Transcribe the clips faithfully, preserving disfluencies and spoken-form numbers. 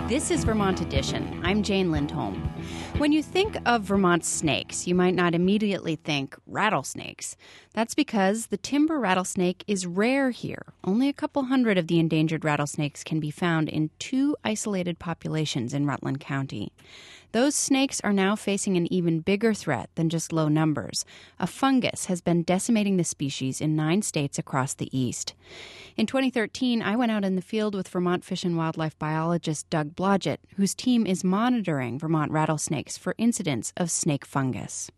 This is Vermont Edition. I'm Jane Lindholm. When you think of Vermont snakes, you might not immediately think rattlesnakes. That's because the timber rattlesnake is rare here. Only a couple hundred of the endangered rattlesnakes can be found in two isolated populations in Rutland County. Those snakes are now facing an even bigger threat than just low numbers. A fungus has been decimating the species in nine states across the east. In twenty thirteen, I went out in the field with Vermont Fish and Wildlife biologist Doug Blodgett, whose team is monitoring Vermont rattlesnakes for incidents of snake fungus.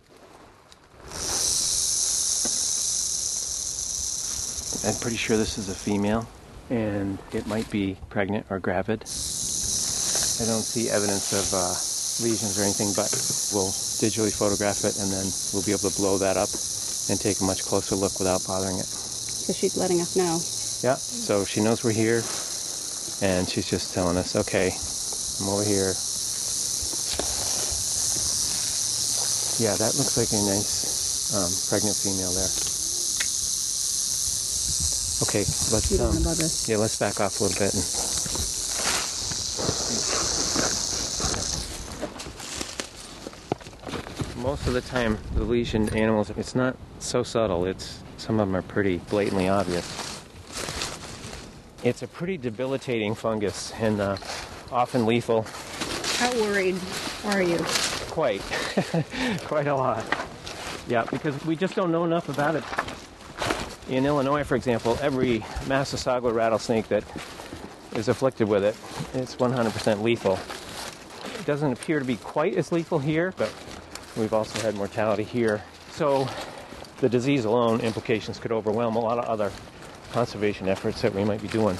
I'm pretty sure this is a female, and it might be pregnant or gravid. I don't see evidence of uh, lesions or anything, but we'll digitally photograph it, and then we'll be able to blow that up and take a much closer look without bothering it. So she's letting us know. Yeah, so she knows we're here, and she's just telling us, okay, I'm over here. Yeah, that looks like a nice um, pregnant female there. Okay, let's You don't um, want to bug us. yeah, let's back off a little bit. And most of the time, the lesioned animals, it's not so subtle. It's some of them are pretty blatantly obvious. It's a pretty debilitating fungus and uh, often lethal. How worried are you? Quite, quite a lot. Yeah, because we just don't know enough about it. In Illinois, for example, every Massasauga rattlesnake that is afflicted with it, it's one hundred percent lethal. It doesn't appear to be quite as lethal here, but we've also had mortality here. So the disease alone, implications could overwhelm a lot of other conservation efforts that we might be doing.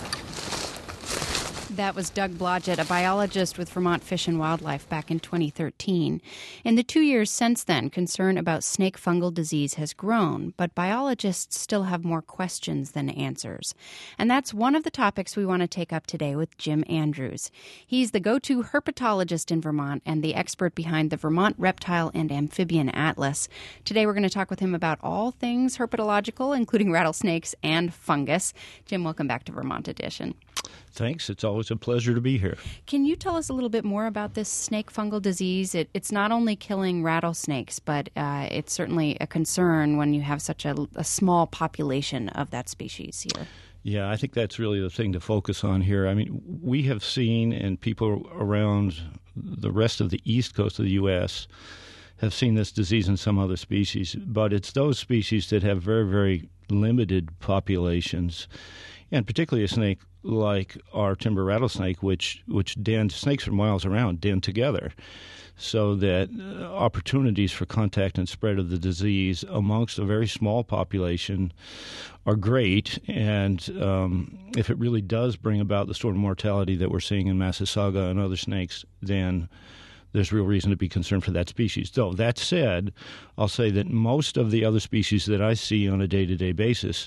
That was Doug Blodgett, a biologist with Vermont Fish and Wildlife back in twenty thirteen. In the two years since then, concern about snake fungal disease has grown, but biologists still have more questions than answers. And that's one of the topics we want to take up today with Jim Andrews. He's the go-to herpetologist in Vermont and the expert behind the Vermont Reptile and Amphibian Atlas. Today we're going to talk with him about all things herpetological, including rattlesnakes and fungus. Jim, welcome back to Vermont Edition. Thanks. It's always a pleasure to be here. Can you tell us a little bit more about this snake fungal disease? It, it's not only killing rattlesnakes, but uh, it's certainly a concern when you have such a, a small population of that species here. Yeah, I think that's really the thing to focus on here. I mean, we have seen, and people around the rest of the east coast of the U S have seen this disease in some other species, but it's those species that have very, very limited populations, and particularly a snake like our timber rattlesnake, which which den snakes for miles around den together, so that uh, opportunities for contact and spread of the disease amongst a very small population are great. And um, if it really does bring about the sort of mortality that we're seeing in Massasauga and other snakes, then there's real reason to be concerned for that species. Though, that said, I'll say that most of the other species that I see on a day-to-day basis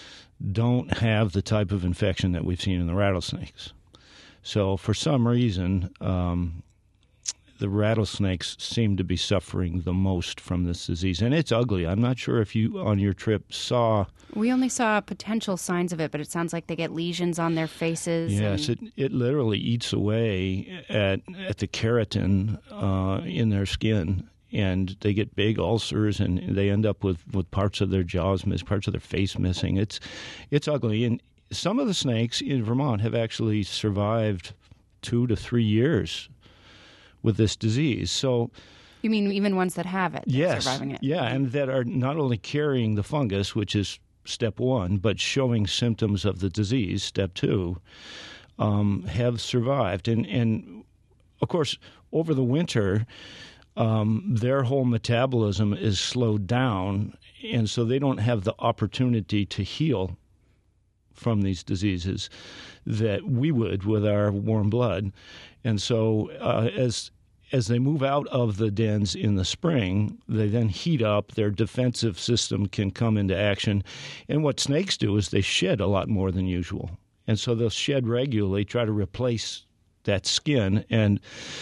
don't have the type of infection that we've seen in the rattlesnakes. So for some reason, um, the rattlesnakes seem to be suffering the most from this disease. And it's ugly. I'm not sure if you, on your trip, saw... We only saw potential signs of it, but it sounds like they get lesions on their faces. Yes, and... it, it literally eats away at, at the keratin uh, in their skin. And they get big ulcers, and they end up with, with parts of their jaws missing, parts of their face missing. It's it's ugly. And some of the snakes in Vermont have actually survived two to three years with this disease. So, you mean even ones that have it, yes, surviving it? Yeah, and that are not only carrying the fungus, which is step one, but showing symptoms of the disease, step two, um, have survived. And, and, of course, over the winter... Um, their whole metabolism is slowed down, and so they don't have the opportunity to heal from these diseases that we would with our warm blood. And so uh, as as they move out of the dens in the spring, they then heat up, their defensive system can come into action. And what snakes do is they shed a lot more than usual. And so they'll shed regularly, try to replace that skin. And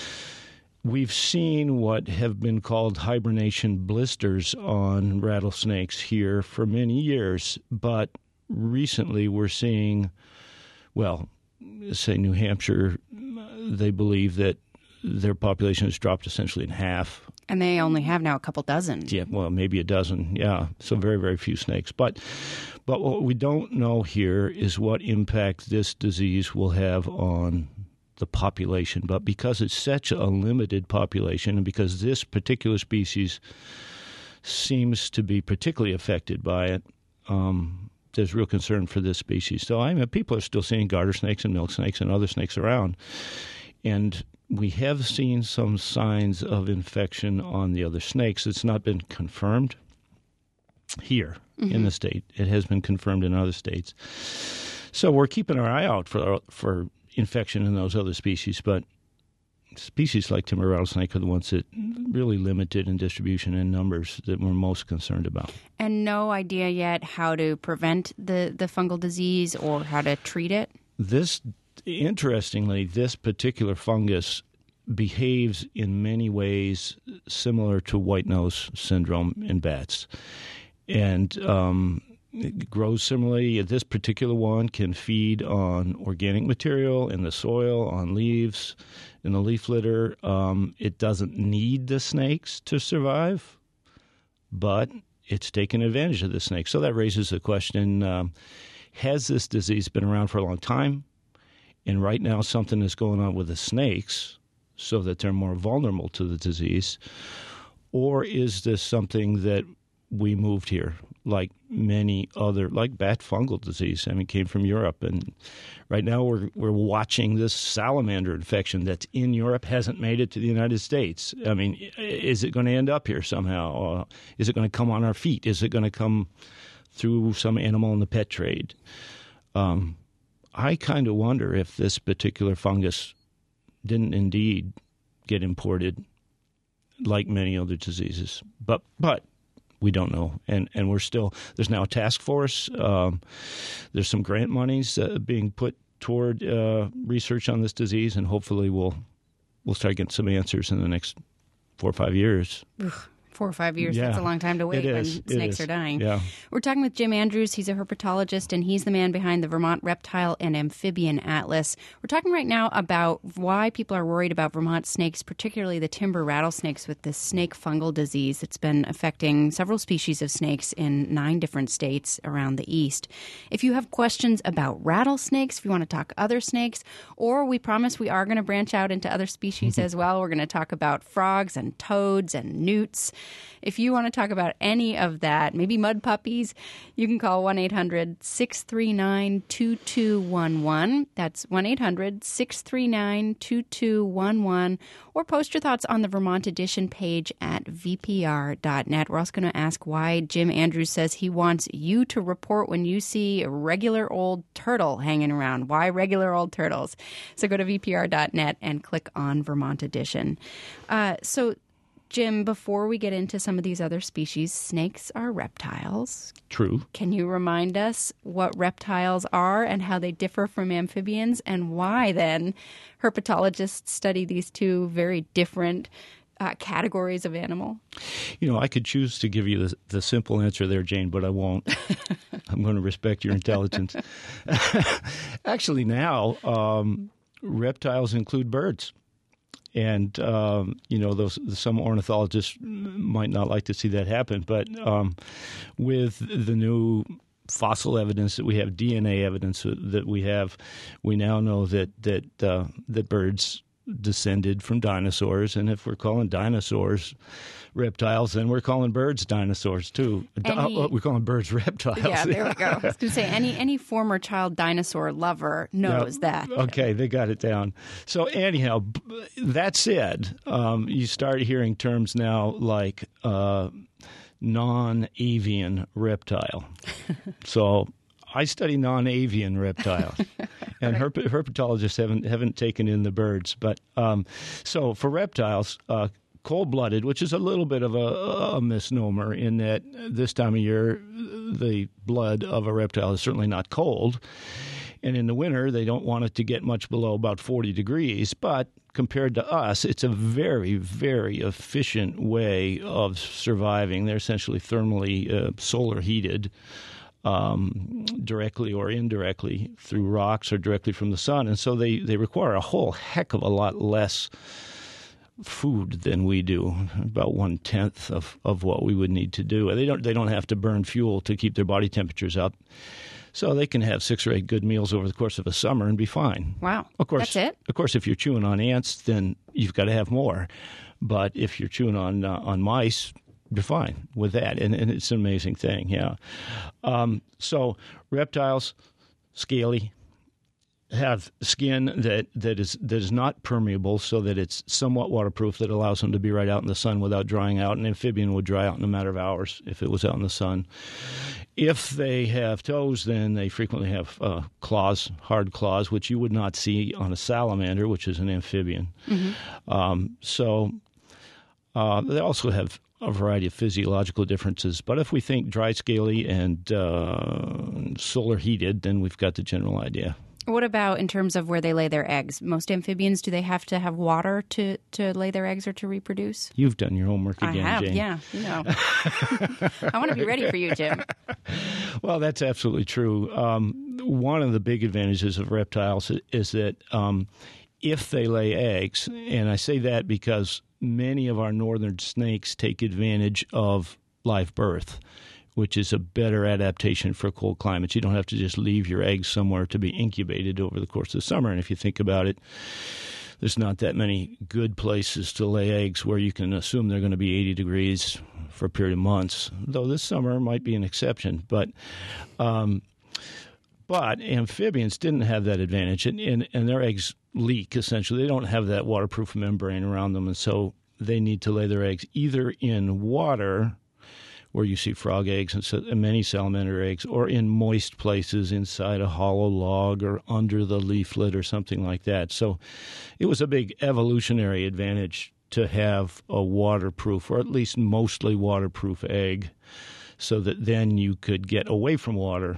we've seen what have been called hibernation blisters on rattlesnakes here for many years, but recently we're seeing, well, say New Hampshire they believe that their population has dropped essentially in half. And they only have now a couple dozen. Yeah, well, maybe a dozen. Yeah, so very, very few snakes. But, but what we don't know here is what impact this disease will have on the population. But because it's such a limited population, and because this particular species seems to be particularly affected by it, um, there's real concern for this species. So I mean, people are still seeing garter snakes and milk snakes and other snakes around, and we have seen some signs of infection on the other snakes. It's not been confirmed here mm-hmm. in the state. It has been confirmed in other states. So we're keeping our eye out for for infection in those other species, but species like timber rattlesnake are the ones that really limited in distribution and numbers that we're most concerned about. And no idea yet how to prevent the, the fungal disease or how to treat it? This, interestingly, this particular fungus behaves in many ways similar to white nose syndrome in bats. And um, it grows similarly. This particular one can feed on organic material in the soil, on leaves, in the leaf litter. Um, it doesn't need the snakes to survive, but it's taken advantage of the snakes. So that raises the question, um, has this disease been around for a long time? And right now something is going on with the snakes so that they're more vulnerable to the disease? Or is this something that we moved here, like many other, like bat fungal disease? I mean, came from Europe, and right now we're we're watching this salamander infection that's in Europe hasn't made it to the United States. I mean, is it going to end up here somehow? Uh, is it going to come on our feet? Is it going to come through some animal in the pet trade? Um, I kind of wonder if this particular fungus didn't indeed get imported, like many other diseases, but but. We don't know, and and we're still, there's now a task force. Um, there's some grant monies uh, being put toward uh, research on this disease, and hopefully we'll we'll start getting some answers in the next four or five years. Ugh. Four or five years, yeah, that's a long time to wait when snakes are dying. Yeah. We're talking with Jim Andrews. He's a herpetologist, and he's the man behind the Vermont Reptile and Amphibian Atlas. We're talking right now about why people are worried about Vermont snakes, particularly the timber rattlesnakes, with this snake fungal disease that's been affecting several species of snakes in nine different states around the east. If you have questions about rattlesnakes, if you want to talk other snakes, or we promise we are going to branch out into other species as well. We're going to talk about frogs and toads and newts. If you want to talk about any of that, maybe mud puppies, you can call one eight hundred six three nine two two one one. That's one eight hundred six three nine two two one one. Or post your thoughts on the Vermont Edition page at v p r dot net. We're also going to ask why Jim Andrews says he wants you to report when you see a regular old turtle hanging around. Why regular old turtles? So go to v p r dot net and click on Vermont Edition. Uh, so Jim, before we get into some of these other species, snakes are reptiles. True. Can you remind us what reptiles are and how they differ from amphibians, and why then herpetologists study these two very different uh, categories of animal? You know, I could choose to give you the, the simple answer there, Jane, but I won't. I'm going to respect your intelligence. Actually, now, um, reptiles include birds. And, um, you know, those some ornithologists might not like to see that happen. But um, with the new fossil evidence that we have, D N A evidence that we have, we now know that that uh, that birds descended from dinosaurs. And if we're calling dinosaurs reptiles, then we're calling birds dinosaurs too. Any, uh, we're calling birds reptiles. Yeah, there we go. I was going to say, any any former child dinosaur lover knows yeah, that. Okay, they got it down. So anyhow, that said, um, you start hearing terms now like uh, non-avian reptile. So I study non-avian reptiles, and herp- herpetologists haven't haven't taken in the birds. But um, so for reptiles, uh, cold-blooded, which is a little bit of a, a misnomer in that this time of year, the blood of a reptile is certainly not cold. And in the winter, they don't want it to get much below about forty degrees. But compared to us, it's a very, very efficient way of surviving. They're essentially thermally uh, solar heated. um, directly or indirectly through rocks or directly from the sun. And so they, they require a whole heck of a lot less food than we do, about one-tenth of, of what we would need to do. They don't, they don't have to burn fuel to keep their body temperatures up. So they can have six or eight good meals over the course of a summer and be fine. Wow. Of course, that's it? Of course, if you're chewing on ants, then you've got to have more. But if you're chewing on uh, on mice, you're fine with that. And, and it's an amazing thing, yeah. Um, so reptiles, scaly, have skin that, that is that is not permeable, so that it's somewhat waterproof, that allows them to be right out in the sun without drying out. An amphibian would dry out in a matter of hours if it was out in the sun. If they have toes, then they frequently have uh, claws, hard claws, which you would not see on a salamander, which is an amphibian. Mm-hmm. Um, so uh, they also have a variety of physiological differences. But if we think dry, scaly, and uh, solar heated, then we've got the general idea. What about in terms of where they lay their eggs? Most amphibians, do they have to have water to, to lay their eggs or to reproduce? You've done your homework again, I have, Jane. yeah. You know. I want to be ready for you, Jim. Well, that's absolutely true. Um, one of the big advantages of reptiles is that um, if they lay eggs, and I say that because many of our northern snakes take advantage of live birth, which is a better adaptation for cold climates. You don't have to just leave your eggs somewhere to be incubated over the course of the summer. And if you think about it, there's not that many good places to lay eggs where you can assume they're going to be eighty degrees for a period of months, though this summer might be an exception. But um, but amphibians didn't have that advantage, and, and, and their eggs leak, essentially. They don't have that waterproof membrane around them, and so they need to lay their eggs either in water, where you see frog eggs and, so, and many salamander eggs, or in moist places inside a hollow log or under the leaflet or something like that. So it was a big evolutionary advantage to have a waterproof, or at least mostly waterproof egg, so that then you could get away from water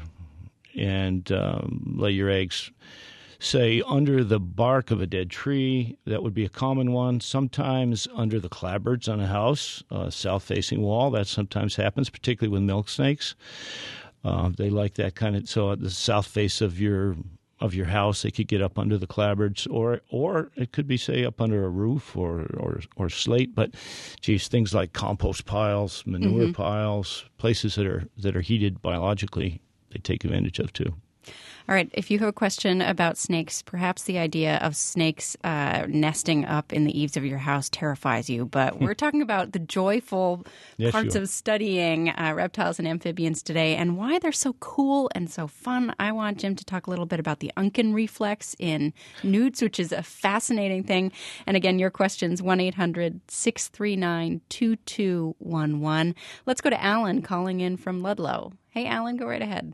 and um, lay your eggs, say, under the bark of a dead tree. That would be a common one. Sometimes under the clapboards on a house, a south-facing wall. That sometimes happens, particularly with milk snakes. Uh, they like that kind of, so at the south face of your of your house, they could get up under the clapboards, or or it could be, say, up under a roof or or, or slate. But, geez, things like compost piles, manure mm-hmm. piles, places that are that are heated biologically, they take advantage of too. All right. If you have a question about snakes, perhaps the idea of snakes uh, nesting up in the eaves of your house terrifies you. But we're talking about the joyful yes, parts of studying uh, reptiles and amphibians today, and why they're so cool and so fun. I want Jim to talk a little bit about the Unken reflex in newts, which is a fascinating thing. And again, your questions, one eight hundred six three nine two two one one. Let's go to Alan calling in from Ludlow. Hey, Alan, go right ahead.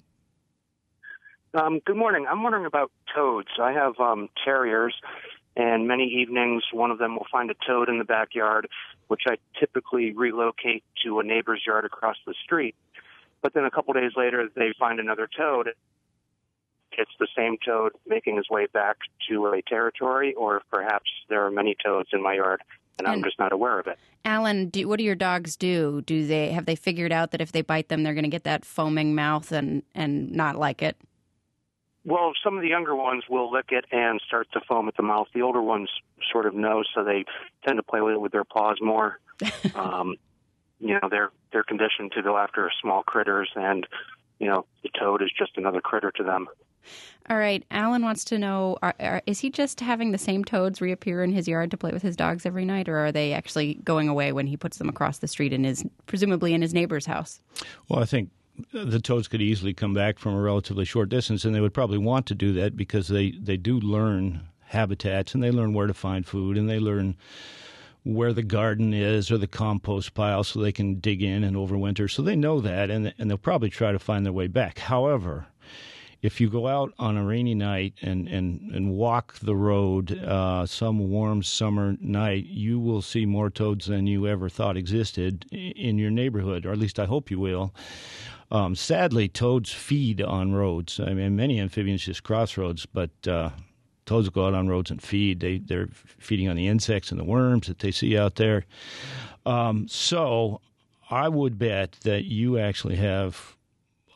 Um, good morning. I'm wondering about toads. I have um, terriers, and many evenings one of them will find a toad in the backyard, which I typically relocate to a neighbor's yard across the street. But then a couple days later, they find another toad. It's the same toad making his way back to a territory, or perhaps there are many toads in my yard, and, and I'm just not aware of it. Alan, do, what do your dogs do? Do they have they figured out that if they bite them, they're going to get that foaming mouth and, and not like it? Well, some of the younger ones will lick it and start to foam at the mouth. The older ones sort of know, so they tend to play with it with their paws more. um, you know, they're they're conditioned to go after small critters, and, you know, the toad is just another critter to them. All right. Alan wants to know, are, are, is he just having the same toads reappear in his yard to play with his dogs every night, or are they actually going away when he puts them across the street in his, presumably in his neighbor's house? Well, I think the toads could easily come back from a relatively short distance, and they would probably want to do that because they, they do learn habitats, and they learn where to find food, and they learn where the garden is or the compost pile so they can dig in and overwinter. So they know that, and, and they'll probably try to find their way back. However, if you go out on a rainy night and, and, and walk the road uh, some warm summer night, you will see more toads than you ever thought existed in your neighborhood, or at least I hope you will. Um, sadly, toads feed on roads. I mean, many amphibians just cross roads, but uh, toads go out on roads and feed. They, they're feeding on the insects and the worms that they see out there. Um, so I would bet that you actually have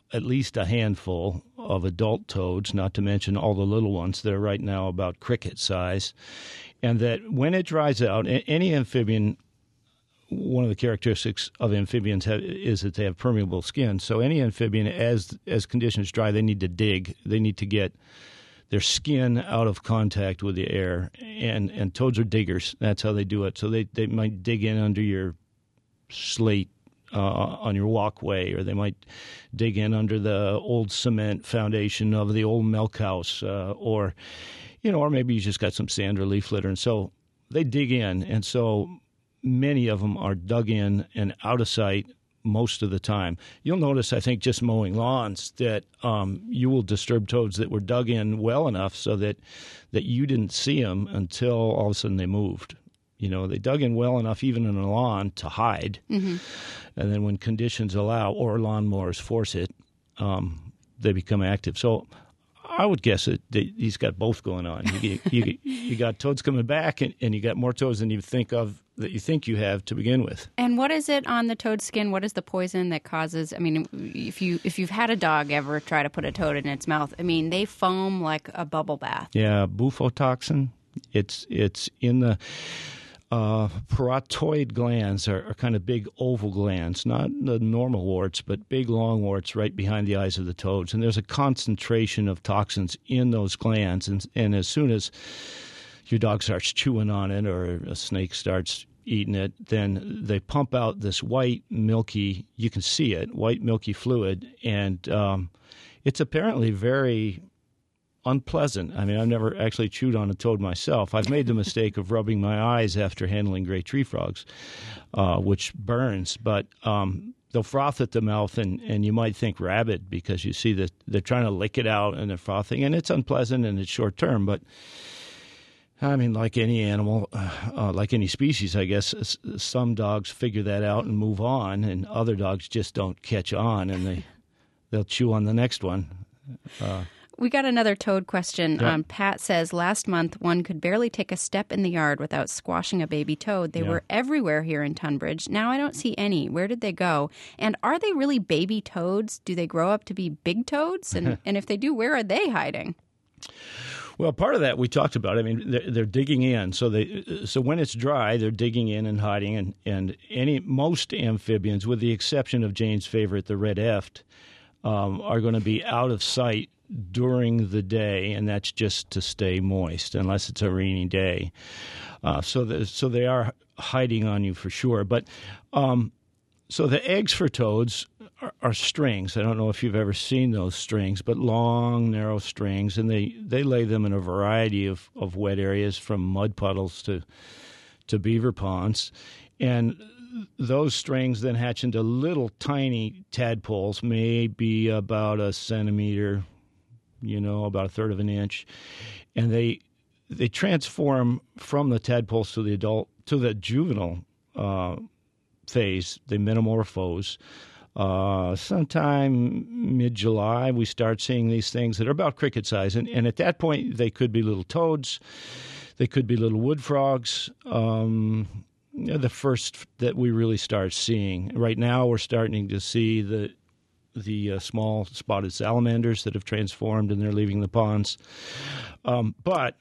at least a handful of adult toads, not to mention all the little ones that are right now about cricket size, and that when it dries out, any amphibian, one of the characteristics of amphibians have, is that they have permeable skin. So any amphibian, as as conditions dry, they need to dig. They need to get their skin out of contact with the air, and, and toads are diggers. That's how they do it. So they, they might dig in under your slate uh, on your walkway, or they might dig in under the old cement foundation of the old milk house, uh, or, you know, or maybe you just got some sand or leaf litter. And so they dig in, and so many of them are dug in and out of sight most of the time. You'll notice, I think, just mowing lawns, that um, you will disturb toads that were dug in well enough so that, that you didn't see them until all of a sudden they moved. You know, they dug in well enough, even in a lawn, to hide. Mm-hmm. And then when conditions allow, or lawnmowers force it, um, they become active. So I would guess that he's got both going on. You, you, you got toads coming back, and, and you got more toads than you think of that you think you have to begin with. And what is it on the toad skin? What is the poison that causes? I mean, if you if you've had a dog ever try to put a toad in its mouth, I mean, they foam like a bubble bath. Yeah, bufotoxin. It's it's in the uh, parotoid glands are, are kind of big oval glands, not the normal warts, but big long warts right behind the eyes of the toads. And there's a concentration of toxins in those glands, and and as soon as your dog starts chewing on it or a snake starts eating it, then they pump out this white, milky, you can see it, white, milky fluid, and um, it's apparently very unpleasant. I mean, I've never actually chewed on a toad myself. I've made the mistake of rubbing my eyes after handling gray tree frogs, uh, which burns, but um, they'll froth at the mouth, and, and you might think rabbit because you see that they're trying to lick it out and they're frothing, and it's unpleasant and it's short-term, but I mean, like any animal, uh, like any species, I guess, s- some dogs figure that out and move on, and other dogs just don't catch on, and they, they'll chew on the next one. Uh, we got another toad question. Yep. Um, Pat says, last month one could barely take a step in the yard without squashing a baby toad. They Yeah. were everywhere here in Tunbridge. Now I don't see any. Where did they go? And are they really baby toads? Do they grow up to be big toads? And, and if they do, where are they hiding? Well, part of that we talked about. I mean, they're, they're digging in. So they, so when it's dry, they're digging in and hiding. And, and any most amphibians, with the exception of Jane's favorite, the red eft, um, are going to be out of sight during the day, and that's just to stay moist, unless it's a rainy day. Uh, so, the, so they are hiding on you for sure. But um, so the eggs for toads are, are strings. I don't know if you've ever seen those strings, but long, narrow strings, and they, they lay them in a variety of, of wet areas, from mud puddles to to beaver ponds. And those strings then hatch into little tiny tadpoles, maybe about a centimeter, you know, about a third of an inch, and they they transform from the tadpoles to the adult to the juvenile uh, phase. They metamorphose. Uh, sometime mid-July, we start seeing these things that are about cricket size, and, and at that point, they could be little toads, they could be little wood frogs. Um, they're the first that we really start seeing. Right now, we're starting to see the the uh, small spotted salamanders that have transformed, and they're leaving the ponds. Um, but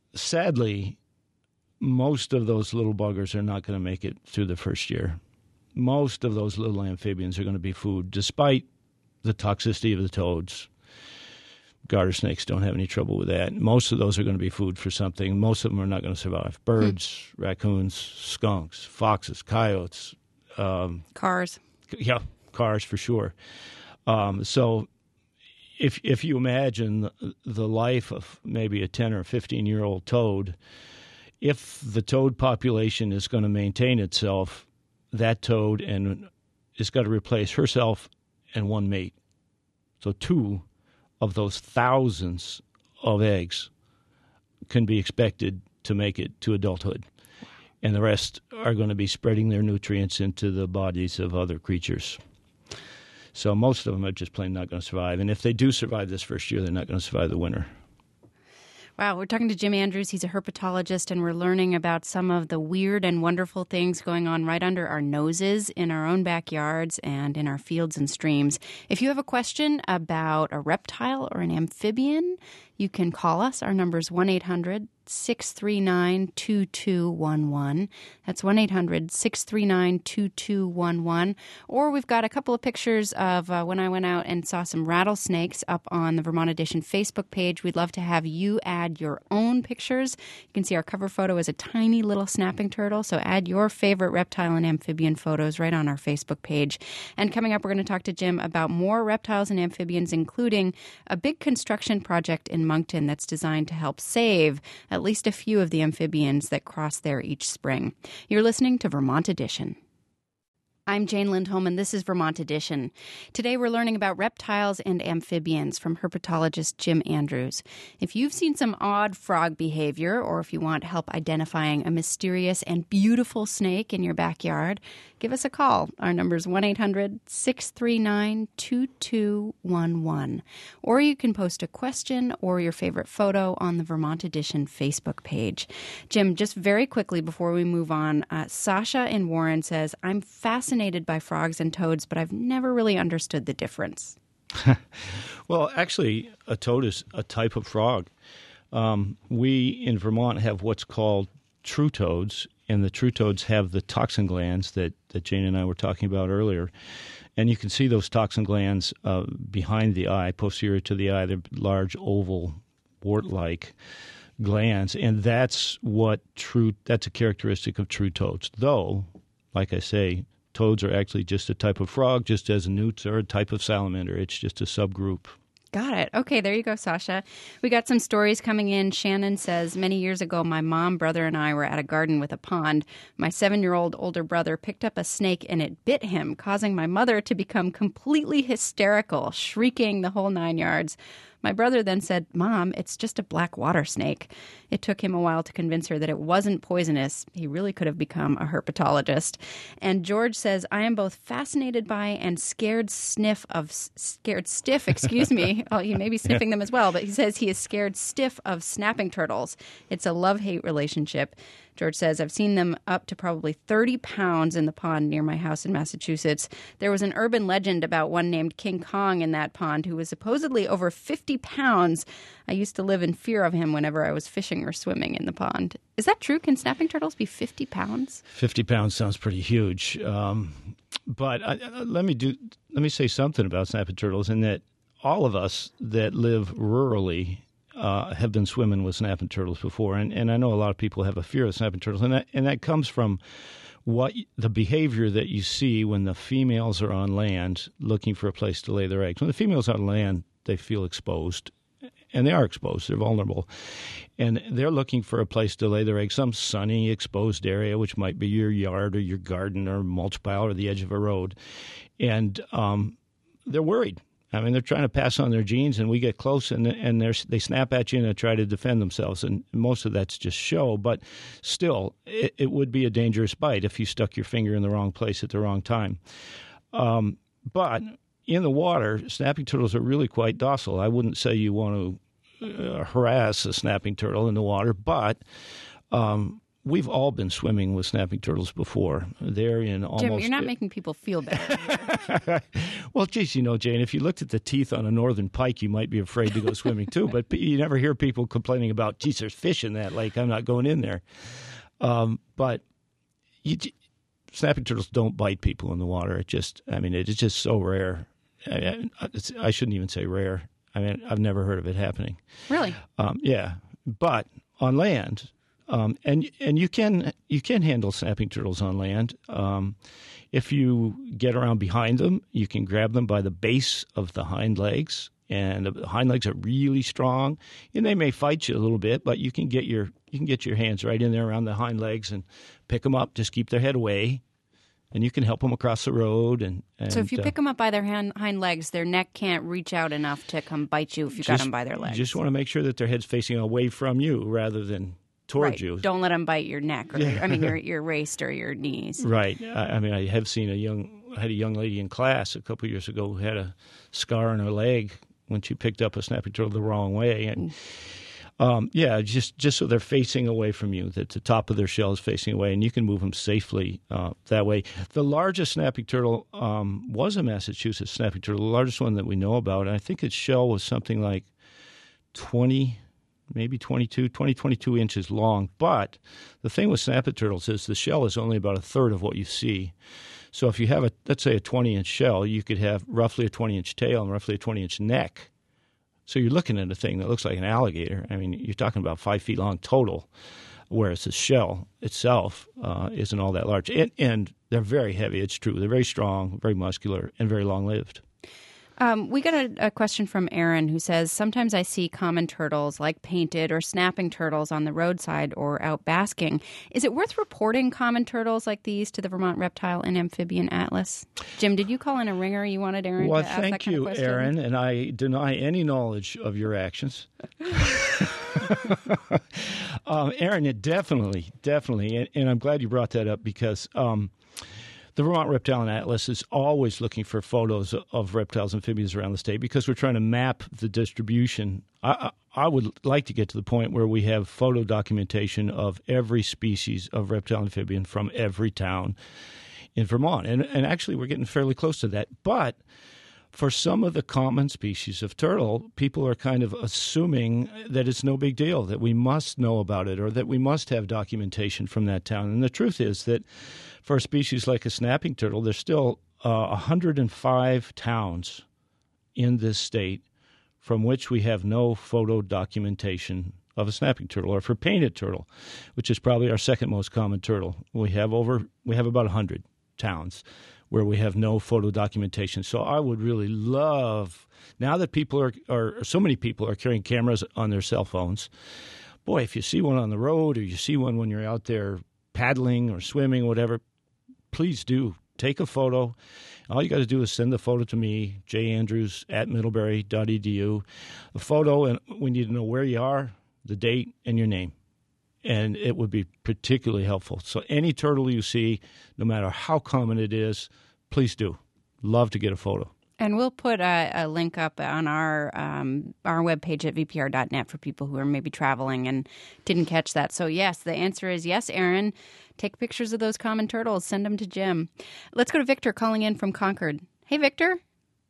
sadly, most of those little buggers are not going to make it through the first year. Most of those little amphibians are going to be food, despite the toxicity of the toads. Garter snakes don't have any trouble with that. Most of those are going to be food for something. Most of them are not going to survive. Birds, hmm. raccoons, skunks, foxes, coyotes. Um, Cars. Yeah, cars for sure. Um, so if if you imagine the, the life of maybe a ten or fifteen-year-old toad, if the toad population is going to maintain itself, that toad and is got to replace herself and one mate. So two of those thousands of eggs can be expected to make it to adulthood. And the rest are going to be spreading their nutrients into the bodies of other creatures. So most of them are just plain not going to survive. And if they do survive this first year, they're not going to survive the winter. Wow, we're talking to Jim Andrews. He's a herpetologist, and we're learning about some of the weird and wonderful things going on right under our noses in our own backyards and in our fields and streams. If you have a question about a reptile or an amphibian, you can call us. Our number is one eight hundred six three nine two two one one. That's one eight hundred six three nine two two one one. Or we've got a couple of pictures of uh, when I went out and saw some rattlesnakes up on the Vermont Edition Facebook page. We'd love to have you add your own pictures. You can see our cover photo is a tiny little snapping turtle, so add your favorite reptile and amphibian photos right on our Facebook page. And coming up, we're going to talk to Jim about more reptiles and amphibians, including a big construction project in Moncton that's designed to help save at least a few of the amphibians that cross there each spring. You're listening to Vermont Edition. I'm Jane Lindholm, and this is Vermont Edition. Today we're learning about reptiles and amphibians from herpetologist Jim Andrews. If you've seen some odd frog behavior, or if you want help identifying a mysterious and beautiful snake in your backyard, give us a call. Our number is one eight hundred six three nine two two one one. Or you can post a question or your favorite photo on the Vermont Edition Facebook page. Jim, just very quickly before we move on, uh, Sasha in Warren says, I'm fascinated by frogs and toads, but I've never really understood the difference. Well, actually, a toad is a type of frog. Um, we in Vermont have what's called true toads, and the true toads have the toxin glands that, that Jane and I were talking about earlier. And you can see those toxin glands uh, behind the eye, posterior to the eye. They're large, oval, wart-like glands, and that's what true. That's a characteristic of true toads. Though, like I say, toads are actually just a type of frog, just as newts are a type of salamander. It's just a subgroup. Got it. Okay, there you go, Sasha. We got some stories coming in. Shannon says, many years ago, my mom, brother, and I were at a garden with a pond. My seven-year-old older brother picked up a snake and it bit him, causing my mother to become completely hysterical, shrieking the whole nine yards. My brother then said, Mom, it's just a black water snake. It took him a while to convince her that it wasn't poisonous. He really could have become a herpetologist. And George says, I am both fascinated by and scared sniff of, scared stiff, excuse me. Oh, he may be sniffing them as well, but he says he is scared stiff of snapping turtles. It's a love-hate relationship. George says, I've seen them up to probably thirty pounds in the pond near my house in Massachusetts. There was an urban legend about one named King Kong in that pond who was supposedly over fifty pounds. I used to live in fear of him whenever I was fishing or swimming in the pond. Is that true? Can snapping turtles be fifty pounds? fifty pounds sounds pretty huge. Um, but I, I, let me do. Let me say something about snapping turtles in that all of us that live rurally Uh, have been swimming with snapping turtles before, and, and I know a lot of people have a fear of snapping turtles, and that and that comes from what the behavior that you see when the females are on land looking for a place to lay their eggs. When the females are on land, they feel exposed, and they are exposed. They're vulnerable, and they're looking for a place to lay their eggs, some sunny, exposed area, which might be your yard or your garden or mulch pile or the edge of a road, and um, they're worried. I mean, they're trying to pass on their genes, and we get close, and and they snap at you and they try to defend themselves. And most of that's just show, but still, it, it would be a dangerous bite if you stuck your finger in the wrong place at the wrong time. Um, but in the water, snapping turtles are really quite docile. I wouldn't say you want to uh, harass a snapping turtle in the water, but um, we've all been swimming with snapping turtles before. They're in almost... Jim, you're not making people feel better. Well, geez, you know, Jane, if you looked at the teeth on a northern pike, you might be afraid to go swimming too. But you never hear people complaining about, geez, there's fish in that lake. I'm not going in there. Um, but you, snapping turtles don't bite people in the water. It just, I mean, it is just so rare. I, it's, I shouldn't even say rare. I mean, I've never heard of it happening. Really? Um, yeah. But on land... Um, and and you can you can handle snapping turtles on land. Um, if you get around behind them, you can grab them by the base of the hind legs, and the hind legs are really strong. And they may fight you a little bit, but you can get your you can get your hands right in there around the hind legs and pick them up. Just keep their head away, and you can help them across the road. And, and so if you uh, pick them up by their hand, hind legs, their neck can't reach out enough to come bite you if you just, got them by their legs. You just want to make sure that their head's facing away from you rather than toward right. you. Don't let them bite your neck, or yeah. I mean your your waist or your knees. Right. I, I mean, I have seen a young I had a young lady in class a couple of years ago who had a scar on her leg when she picked up a snapping turtle the wrong way, and Um, yeah, just just so they're facing away from you, that the top of their shell is facing away, and you can move them safely uh, that way. The largest snapping turtle um, was a Massachusetts snapping turtle, the largest one that we know about. And I think its shell was something like twenty, maybe twenty-two, twenty, twenty-two inches long. But the thing with snapping turtles is the shell is only about a third of what you see. So if you have, a let's say, a twenty-inch shell, you could have roughly a twenty-inch tail and roughly a twenty-inch neck. So you're looking at a thing that looks like an alligator. I mean, you're talking about five feet long total, whereas the shell itself uh, isn't all that large. And, and they're very heavy, it's true. They're very strong, very muscular, and very long-lived. Um, we got a, a question from Aaron who says, sometimes I see common turtles like painted or snapping turtles on the roadside or out basking. Is it worth reporting common turtles like these to the Vermont Reptile and Amphibian Atlas? Jim, did you call in a ringer? You wanted Aaron well, to ask that kind of question? Well, thank you, Aaron, and I deny any knowledge of your actions. um, Aaron, it definitely, definitely, and, and I'm glad you brought that up because um, the Vermont Reptile and Atlas is always looking for photos of reptiles and amphibians around the state because we're trying to map the distribution. I, I would like to get to the point where we have photo documentation of every species of reptile and amphibian from every town in Vermont. And, and actually, we're getting fairly close to that. But for some of the common species of turtle, people are kind of assuming that it's no big deal, that we must know about it or that we must have documentation from that town. And the truth is that for a species like a snapping turtle, there's still uh, one hundred five towns in this state from which we have no photo documentation of a snapping turtle. Or for painted turtle, which is probably our second most common turtle, we have over we have about one hundred towns where we have no photo documentation. So I would really love, now that people are, are so many people are carrying cameras on their cell phones, boy, if you see one on the road or you see one when you're out there paddling or swimming or whatever, please do take a photo. All you got to do is send the photo to me, j andrews at middlebury dot e d u. A photo, and we need to know where you are, the date, and your name. And it would be particularly helpful. So any turtle you see, no matter how common it is, please do. Love to get a photo. And we'll put a, a link up on our um, our webpage at v p r dot net for people who are maybe traveling and didn't catch that. So, yes, the answer is yes, Aaron. Take pictures of those common turtles. Send them to Jim. Let's go to Victor calling in from Concord. Hey, Victor.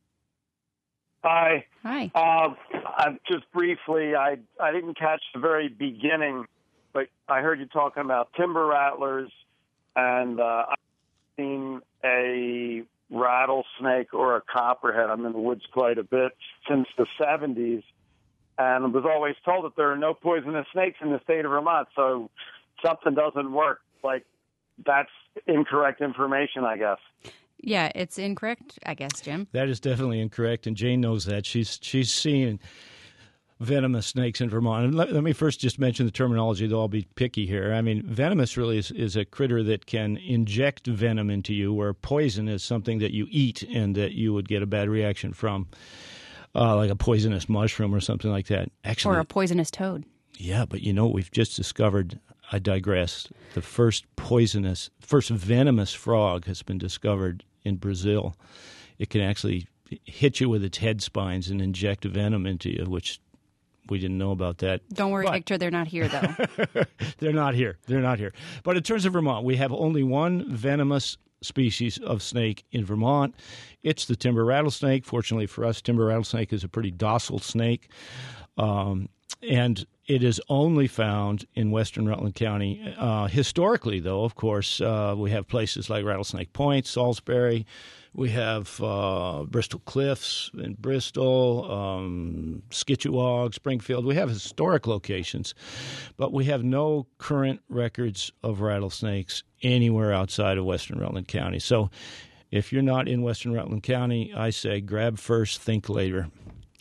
Hi. Hi. Uh, I'm just briefly, I I didn't catch the very beginning, but I heard you talking about timber rattlers, and uh, I've seen a rattlesnake or a copperhead. I'm in the woods quite a bit since the seventies, and I was always told that there are no poisonous snakes in the state of Vermont, so something doesn't work. Like, that's incorrect information, I guess. Yeah, it's incorrect, I guess, Jim. That is definitely incorrect, and Jane knows that. She's she's seen venomous snakes in Vermont. And let, let me first just mention the terminology, though I'll be picky here. I mean, venomous really is, is a critter that can inject venom into you, where poison is something that you eat and that you would get a bad reaction from, uh, like a poisonous mushroom or something like that. Actually, or a poisonous toad. Yeah, but you know, we've just discovered, I digress, the first poisonous, first venomous frog has been discovered in Brazil. It can actually hit you with its head spines and inject venom into you, which we didn't know about that. Don't worry, but, Victor, they're not here, though. They're not here. They're not here. But in terms of Vermont, we have only one venomous species of snake in Vermont. It's the timber rattlesnake. Fortunately for us, timber rattlesnake is a pretty docile snake. Um, and it is only found in western Rutland County. Uh, historically, though, of course, uh, we have places like Rattlesnake Point, Salisbury. We have uh, Bristol Cliffs in Bristol, um, Skitchewog, Springfield. We have historic locations, but we have no current records of rattlesnakes anywhere outside of western Rutland County. So if you're not in western Rutland County, I say grab first, think later.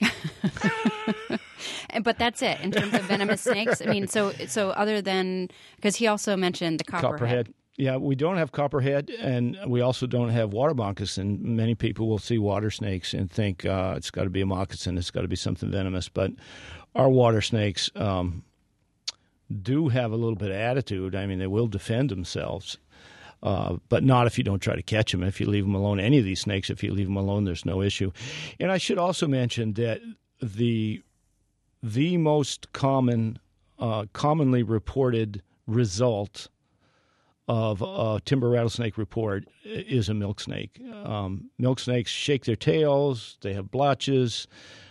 But that's it in terms of venomous snakes. I mean, so so other than, because he also mentioned the copperhead. Copperhead. Yeah, we don't have copperhead, and we also don't have water moccasin. Many people will see water snakes and think uh, it's got to be a moccasin, it's got to be something venomous. But our water snakes um, do have a little bit of attitude. I mean, they will defend themselves, uh, but not if you don't try to catch them. If you leave them alone, any of these snakes, if you leave them alone, there's no issue. And I should also mention that the the most common, uh, commonly reported result of a timber rattlesnake report is a milk snake. Um, milk snakes shake their tails. They have blotches.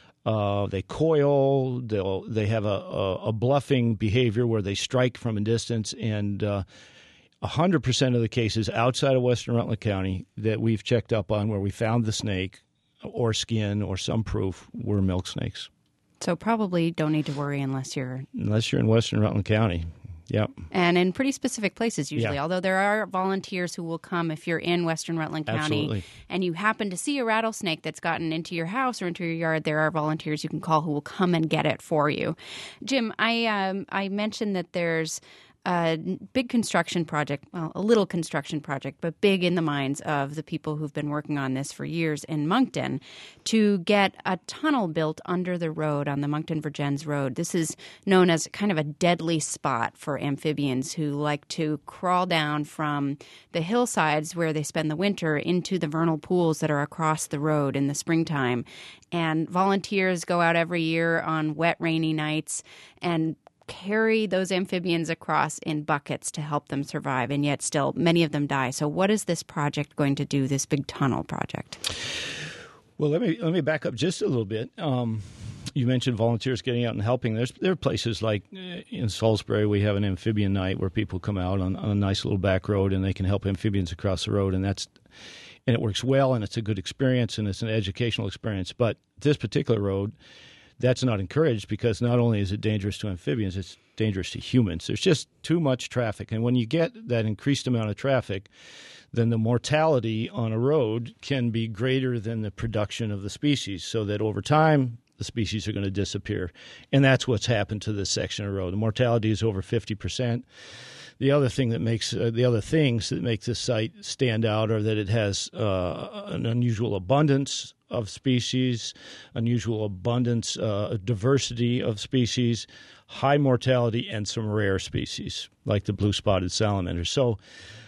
Uh, they coil. They'll they have a, a, a bluffing behavior where they strike from a distance. And uh, one hundred percent of the cases outside of western Rutland County that we've checked up on where we found the snake or skin or some proof were milk snakes. So probably don't need to worry unless you're... Unless you're in western Rutland County. Yep. And in pretty specific places usually, Yeah. although there are volunteers who will come if you're in western Rutland County Absolutely. and you happen to see a rattlesnake that's gotten into your house or into your yard, there are volunteers you can call who will come and get it for you. Jim, I um, I mentioned that there's a big construction project, well, a little construction project, but big in the minds of the people who've been working on this for years in Moncton to get a tunnel built under the road on the Moncton-Vergennes Road. This is known as kind of a deadly spot for amphibians who like to crawl down from the hillsides where they spend the winter into the vernal pools that are across the road in the springtime. And volunteers go out every year on wet, rainy nights and carry those amphibians across in buckets to help them survive, and yet still many of them die. So what is this project going to do, this big tunnel project? Well, let me let me back up just a little bit. Um, you mentioned volunteers getting out and helping. There's there are places like uh, in Salisbury we have an amphibian night where people come out on, on a nice little back road and they can help amphibians across the road, and that's and it works well, and it's a good experience, and it's an educational experience. But this particular road, that's not encouraged because not only is it dangerous to amphibians, it's dangerous to humans. There's just too much traffic. And when you get that increased amount of traffic, then the mortality on a road can be greater than the production of the species, so that over time the species are going to disappear. And that's what's happened to this section of road. The mortality is over fifty percent. The other thing that makes uh, the other things that make this site stand out are that it has uh, an unusual abundance of species, unusual abundance, uh, diversity of species, high mortality, and some rare species like the blue-spotted salamander. So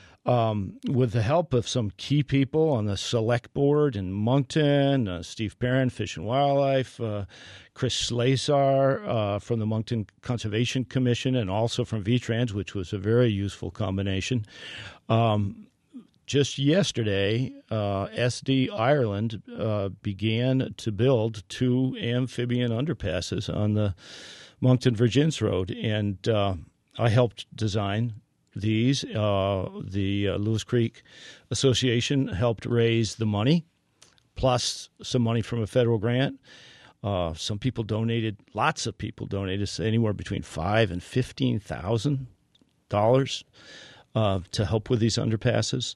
um, with the help of some key people on the select board in Moncton, uh, Steve Perrin, Fish and Wildlife, uh, Chris Slazar uh, from the Moncton Conservation Commission, and also from V-Trans, which was a very useful combination. Um, Just yesterday, uh, S D Ireland uh, began to build two amphibian underpasses on the Moncton-Vergennes Road, and uh, I helped design these. Uh, the uh, Lewis Creek Association helped raise the money, plus some money from a federal grant. Uh, some people donated, lots of people donated, anywhere between five and fifteen thousand dollars. Uh, to help with these underpasses.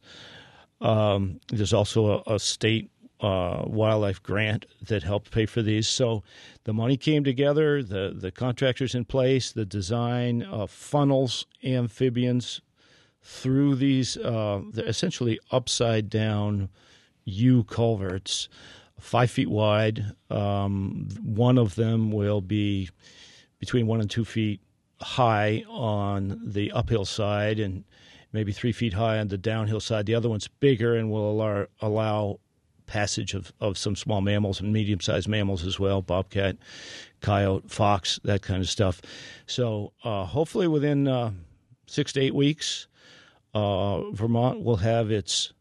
Um, there's also a, a state uh, wildlife grant that helped pay for these. So the money came together, the, the contractors in place, the design uh, funnels amphibians through these uh, essentially upside-down U culverts, five feet wide. Um, one of them will be between one and two feet high on the uphill side and maybe three feet high on the downhill side. The other one's bigger and will allow, allow passage of, of some small mammals and medium-sized mammals as well, bobcat, coyote, fox, that kind of stuff. So uh, hopefully within uh, six to eight weeks, uh, Vermont will have its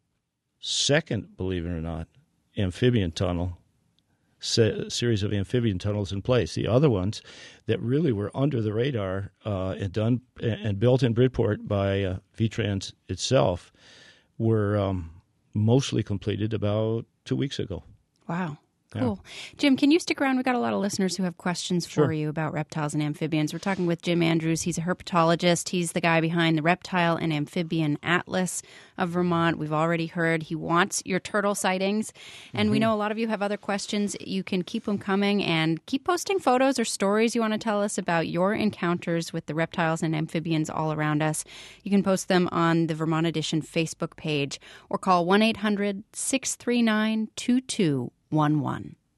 second, believe it or not, amphibian tunnel, se- series of amphibian tunnels in place. The other ones that really were under the radar uh, and done and built in Bridport by uh, V-Trans itself were um, mostly completed about two weeks ago. Wow. Cool. Yeah. Jim, can you stick around? We've got a lot of listeners who have questions for Sure. you about reptiles and amphibians. We're talking with Jim Andrews. He's a herpetologist. He's the guy behind the Reptile and Amphibian Atlas of Vermont. We've already heard he wants your turtle sightings. And mm-hmm. we know a lot of you have other questions. You can keep them coming and keep posting photos or stories you want to tell us about your encounters with the reptiles and amphibians all around us. You can post them on the Vermont Edition Facebook page or call one eight hundred six three nine two two one one.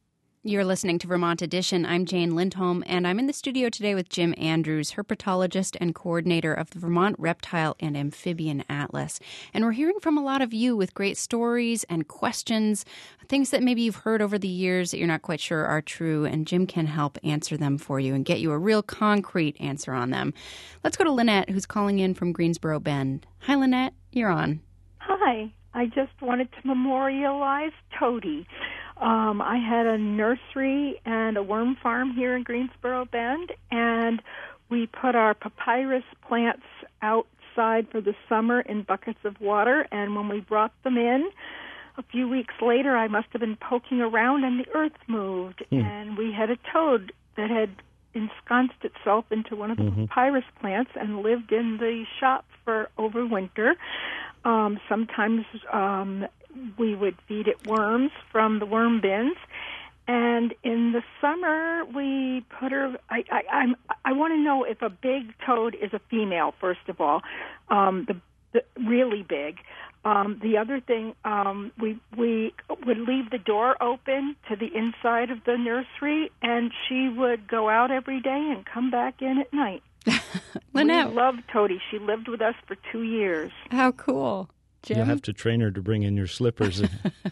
You're listening to Vermont Edition. I'm Jane Lindholm, and I'm in the studio today with Jim Andrews, herpetologist and coordinator of the Vermont Reptile and Amphibian Atlas. And we're hearing from a lot of you with great stories and questions, things that maybe you've heard over the years that you're not quite sure are true, and Jim can help answer them for you and get you a real concrete answer on them. Let's go to Lynette, who's calling in from Greensboro Bend. Hi, Lynette. You're on. Hi. I just wanted to memorialize Toady. Um, I had a nursery and a worm farm here in Greensboro Bend, and we put our papyrus plants outside for the summer in buckets of water, and when we brought them in, a few weeks later, I must have been poking around, and the earth moved, mm. and we had a toad that had ensconced itself into one of the mm-hmm. papyrus plants and lived in the shop for over winter. Um, sometimes um, we would feed it worms from the worm bins, and in the summer we put her. I I I'm, I want to know if a big toad is a female. First of all, um, the, the really big. Um, the other thing, um, we we would leave the door open to the inside of the nursery, and she would go out every day and come back in at night. Lynette. We loved Toady. She lived with us for two years. How cool. Jim? You'll have to train her to bring in your slippers.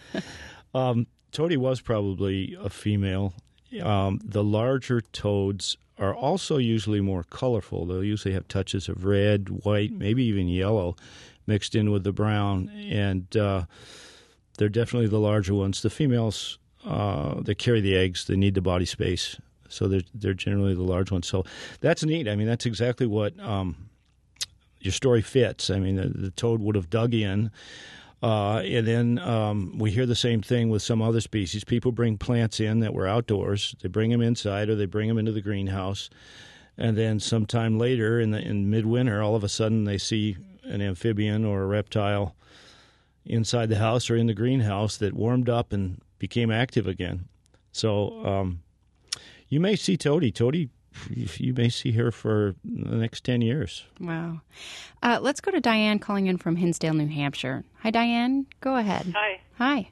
um, Toady was probably a female. Um, the larger toads are also usually more colorful. They'll usually have touches of red, white, maybe even yellow mixed in with the brown. And uh, they're definitely the larger ones. The females, uh, they carry the eggs. They need the body space. So they're, they're generally the large ones. So that's neat. I mean, that's exactly what um, your story fits. I mean, the, the toad would have dug in. Uh, and then um, we hear the same thing with some other species. People bring plants in that were outdoors. They bring them inside or they bring them into the greenhouse. And then sometime later in, the, in midwinter, all of a sudden they see an amphibian or a reptile inside the house or in the greenhouse that warmed up and became active again. So... Um, You may see Toady. Toady, you may see her for the next ten years. Wow. Uh, let's go to Diane calling in from Hinsdale, New Hampshire. Hi, Diane. Go ahead. Hi. Hi.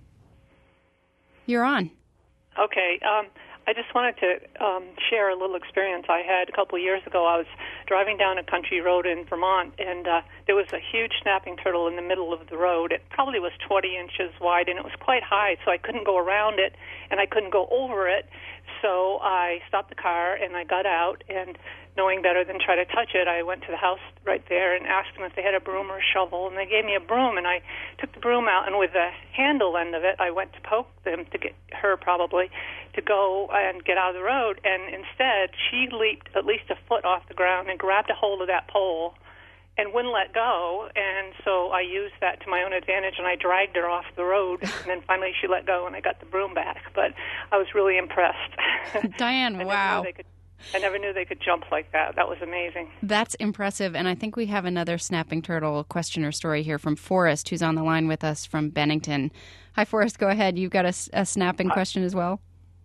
You're on. Okay. Um, I just wanted to um, share a little experience I had a couple of years ago. I was driving down a country road in Vermont, and uh, there was a huge snapping turtle in the middle of the road. It probably was twenty inches wide, and it was quite high, so I couldn't go around it, and I couldn't go over it. So I stopped the car, and I got out, and knowing better than try to touch it, I went to the house right there and asked them if they had a broom or a shovel, and they gave me a broom, and I took the broom out, and with the handle end of it, I went to poke them, to get her probably, to go and get out of the road, and instead she leaped at least a foot off the ground and grabbed a hold of that pole and wouldn't let go, and so I used that to my own advantage, and I dragged her off the road, and then finally she let go, and I got the broom back. But I was really impressed. Diane, I wow. Never they could, I never knew they could jump like that. That was amazing. That's impressive, and I think we have another snapping turtle question or story here from Forrest, who's on the line with us from Bennington. Hi, Forrest, go ahead. You've got a, a snapping question as well?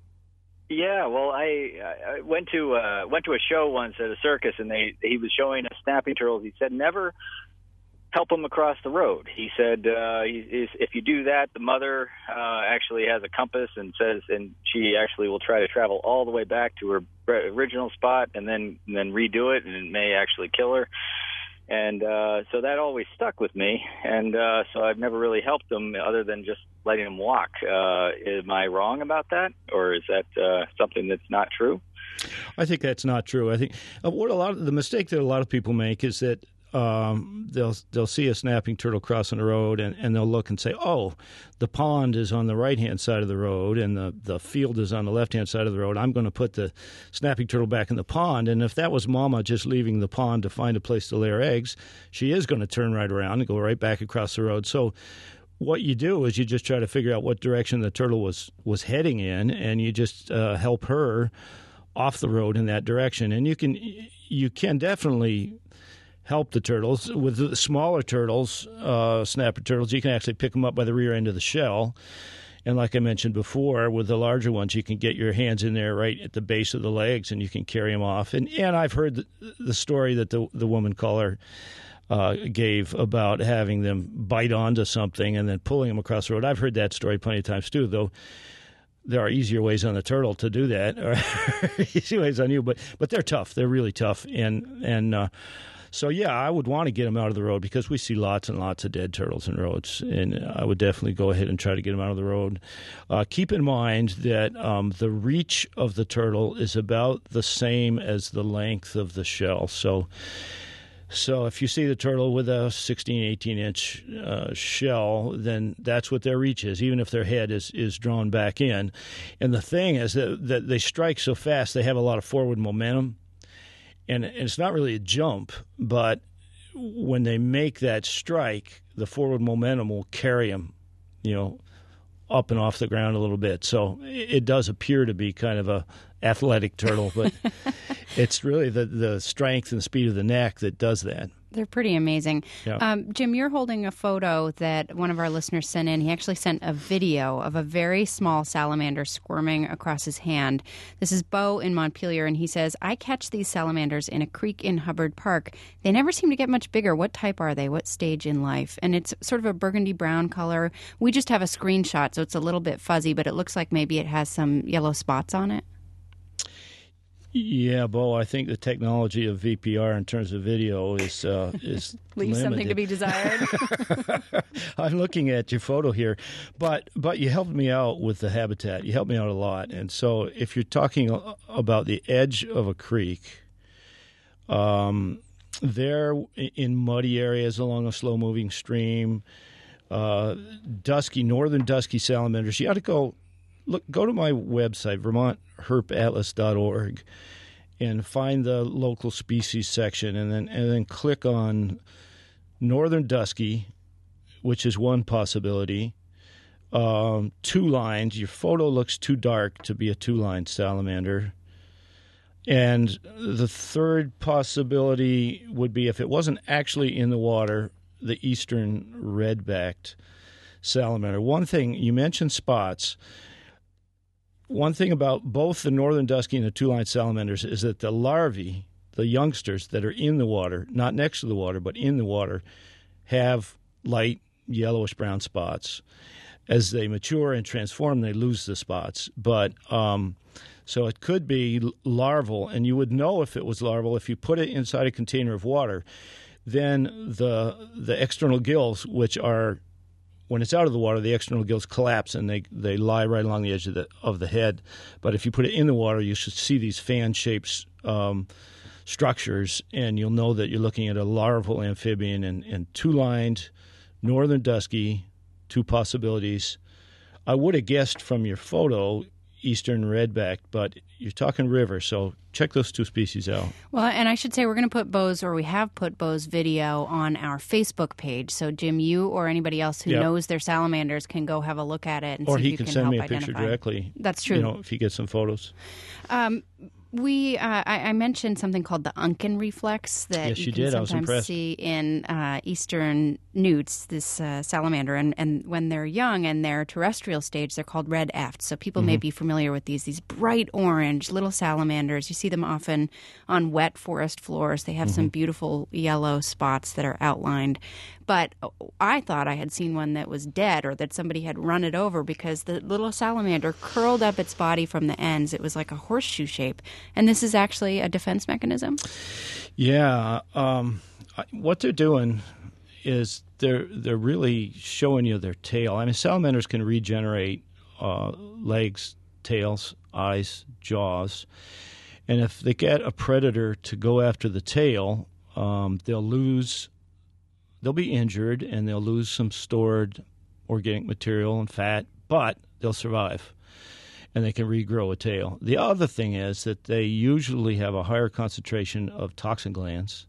Yeah, well, I, I went to uh, went to a show once at a circus, and they he was showing us snapping turtles. He said, never help them across the road. He said, uh, he, if you do that, the mother uh, actually has a compass and says, and she actually will try to travel all the way back to her original spot and then and then redo it, and it may actually kill her. And uh, so that always stuck with me, and uh, so I've never really helped them other than just letting them walk. Uh, am I wrong about that, or is that uh, something that's not true? I think that's not true. I think uh, what a lot of the mistake that a lot of people make is that um, they'll they'll see a snapping turtle crossing the road, and, and they'll look and say, "Oh, the pond is on the right hand side of the road, and the, the field is on the left hand side of the road. I'm going to put the snapping turtle back in the pond." And if that was Mama just leaving the pond to find a place to lay her eggs, she is going to turn right around and go right back across the road. So what you do is you just try to figure out what direction the turtle was was heading in, and you just uh, help her off the road in that direction. And you can you can definitely help the turtles. With the smaller turtles, uh, snapper turtles, you can actually pick them up by the rear end of the shell. And like I mentioned before, with the larger ones, you can get your hands in there right at the base of the legs, and you can carry them off. And and I've heard the, the story that the the woman caller uh, gave about having them bite onto something and then pulling them across the road. I've heard that story plenty of times too, though. there are easier ways on the turtle to do that, or easy ways on you, but but they're tough. They're really tough, and and uh, so yeah, I would want to get them out of the road because we see lots and lots of dead turtles in roads, and I would definitely go ahead and try to get them out of the road. Uh, keep in mind that um, the reach of the turtle is about the same as the length of the shell. So, so if you see the turtle with a sixteen, eighteen inch uh, shell, then that's what their reach is, even if their head is, is drawn back in. And the thing is that, that they strike so fast, they have a lot of forward momentum. And it's not really a jump, but when they make that strike, the forward momentum will carry them, you know, up and off the ground a little bit. So it does appear to be kind of a athletic turtle, but it's really the, the strength and speed of the neck that does that. They're pretty amazing. Yeah. Um, Jim, you're holding a photo that one of our listeners sent in. He actually sent a video of a very small salamander squirming across his hand. This is Bo in Montpelier, and he says, I catch these salamanders in a creek in Hubbard Park. They never seem to get much bigger. What type are they? What stage in life? And it's sort of a burgundy brown color. We just have a screenshot, so it's a little bit fuzzy, but it looks like maybe it has some yellow spots on it. Yeah, Bo, I think the technology of V P R in terms of video is uh, is leaves something to be desired. I'm looking at your photo here, but but you helped me out with the habitat. You helped me out a lot, and so if you're talking about the edge of a creek, um, there in muddy areas along a slow-moving stream, uh, dusky northern dusky salamanders, you ought to go. Look, go to my website, Vermont Herp Atlas dot org, and find the local species section, and then and then click on northern dusky, which is one possibility. Um, two lines. Your photo looks too dark to be a two-line salamander. And the third possibility would be if it wasn't actually in the water, the eastern red-backed salamander. One thing, you mentioned spots. One thing about both the northern dusky and the two-line salamanders is that the larvae, the youngsters that are in the water, not next to the water, but in the water, have light yellowish-brown spots. As they mature and transform, they lose the spots. But um, so it could be larval, and you would know if it was larval if you put it inside a container of water. Then the the external gills, which are when it's out of the water, the external gills collapse and they, they lie right along the edge of the of the head. But if you put it in the water, you should see these fan-shaped um, structures, and you'll know that you're looking at a larval amphibian and, and two-lined northern dusky, two possibilities. I would have guessed from your photo eastern redback, but you're talking river, so check those two species out. Well, and I should say we're going to put Bo's, or we have put Bo's video on our Facebook page. So, Jim, you or anybody else who yep. knows their salamanders can go have a look at it and or see he if you can, can send help me a identify. picture directly. That's true. You know, if he gets some photos. Um, We, uh, I, I mentioned something called the Unken reflex that yes, you, you can did. sometimes I was impressed. see in uh, eastern newts, this uh, salamander. And, and when they're young and they're terrestrial stage, they're called red efts. So people mm-hmm. may be familiar with these, these bright orange little salamanders. You see them often on wet forest floors. They have mm-hmm. some beautiful yellow spots that are outlined. But I thought I had seen one that was dead or that somebody had run it over because the little salamander curled up its body from the ends. It was like a horseshoe shape. And this is actually a defense mechanism? Yeah. Um, what they're doing is they're they're really showing you their tail. I mean, salamanders can regenerate uh, legs, tails, eyes, jaws. And if they get a predator to go after the tail, um, they'll lose... They'll be injured, and they'll lose some stored organic material and fat, but they'll survive, and they can regrow a tail. The other thing is that they usually have a higher concentration of toxin glands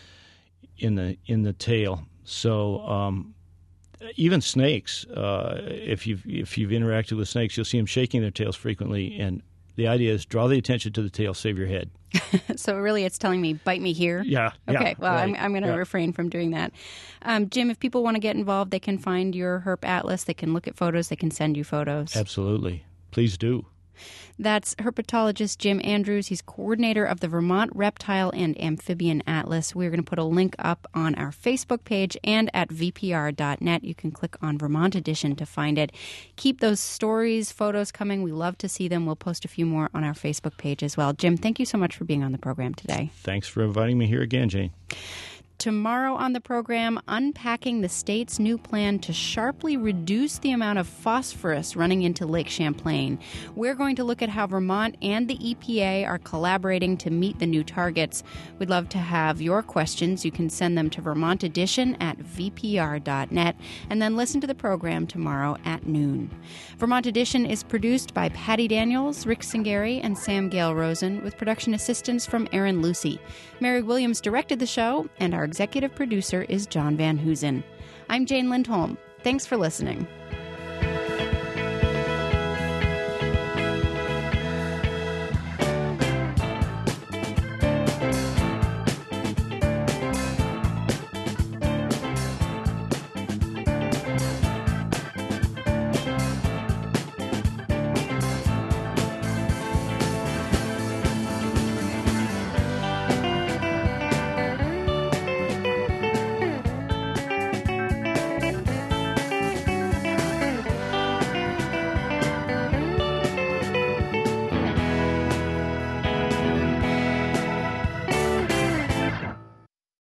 in the in the tail. So um, even snakes, uh, if you've if you've interacted with snakes, you'll see them shaking their tails frequently, and the idea is draw the attention to the tail, save your head. So really it's telling me, bite me here? Yeah. Okay, yeah, well, right. I'm, I'm going to yeah. refrain from doing that. Um, Jim, if people want to get involved, they can find your Herp Atlas. They can look at photos. They can send you photos. Absolutely. Please do. That's herpetologist Jim Andrews. He's coordinator of the Vermont Reptile and Amphibian Atlas. We're going to put a link up on our Facebook page and at v p r dot net. You can click on Vermont Edition to find it. Keep those stories, photos coming. We love to see them. We'll post a few more on our Facebook page as well. Jim, thank you so much for being on the program today. Thanks for inviting me here again, Jane. Tomorrow on the program, unpacking the state's new plan to sharply reduce the amount of phosphorus running into Lake Champlain. We're going to look at how Vermont and the E P A are collaborating to meet the new targets. We'd love to have your questions. You can send them to Vermont Edition at v p r dot net and then listen to the program tomorrow at noon. Vermont Edition is produced by Patty Daniels, Rick Singari, and Sam Gale Rosen, with production assistance from Aaron Lucy. Mary Williams directed the show, and our executive producer is John Van Hoosen. I'm Jane Lindholm. Thanks for listening.